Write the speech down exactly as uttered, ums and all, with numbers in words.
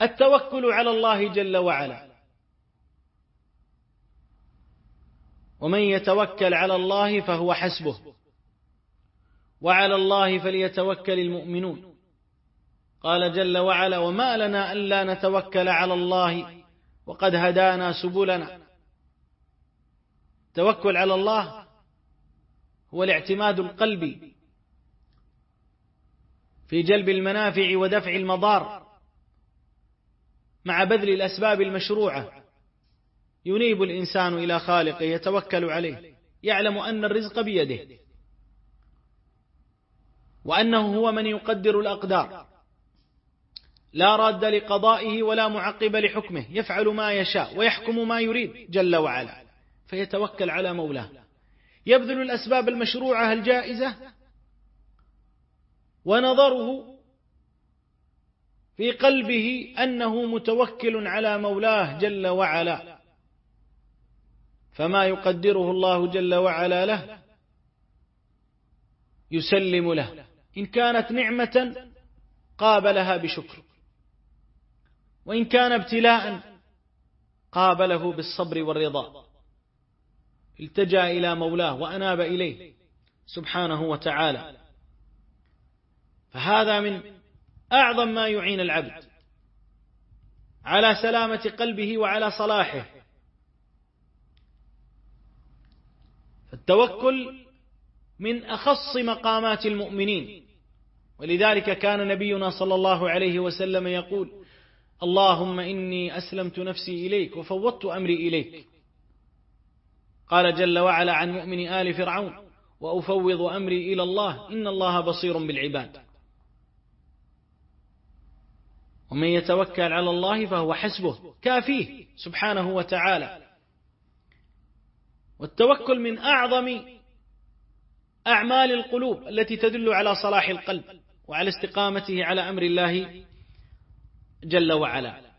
التوكل على الله جل وعلا. ومن يتوكل على الله فهو حسبه وعلى الله فليتوكل المؤمنون. قال جل وعلا: وما لنا ألا نتوكل على الله وقد هدانا سبلنا. التوكل على الله هو الاعتماد القلبي في جلب المنافع ودفع المضار مع بذل الأسباب المشروعة. ينيب الإنسان إلى خالقه، يتوكل عليه، يعلم أن الرزق بيده، وأنه هو من يقدر الأقدار، لا راد لقضائه ولا معقب لحكمه، يفعل ما يشاء ويحكم ما يريد جل وعلا، فيتوكل على مولاه، يبذل الأسباب المشروعة الجائزة، ونظره في قلبه أنه متوكل على مولاه جل وعلا، فما يقدره الله جل وعلا له يسلم له. إن كانت نعمة قابلها بشكر، وإن كان ابتلاء قابله بالصبر والرضا، التجأ إلى مولاه وأناب إليه سبحانه وتعالى. فهذا من أعظم ما يعين العبد على سلامة قلبه وعلى صلاحه. التوكل من أخص مقامات المؤمنين، ولذلك كان نبينا صلى الله عليه وسلم يقول: اللهم إني أسلمت نفسي إليك وفوضت أمري إليك. قال جل وعلا عن مؤمن آل فرعون: وأفوض أمري إلى الله إن الله بصير بالعباد. ومن يتوكل على الله فهو حسبه، كافيه سبحانه وتعالى. والتوكل من أعظم أعمال القلوب التي تدل على صلاح القلب وعلى استقامته على أمر الله جل وعلا.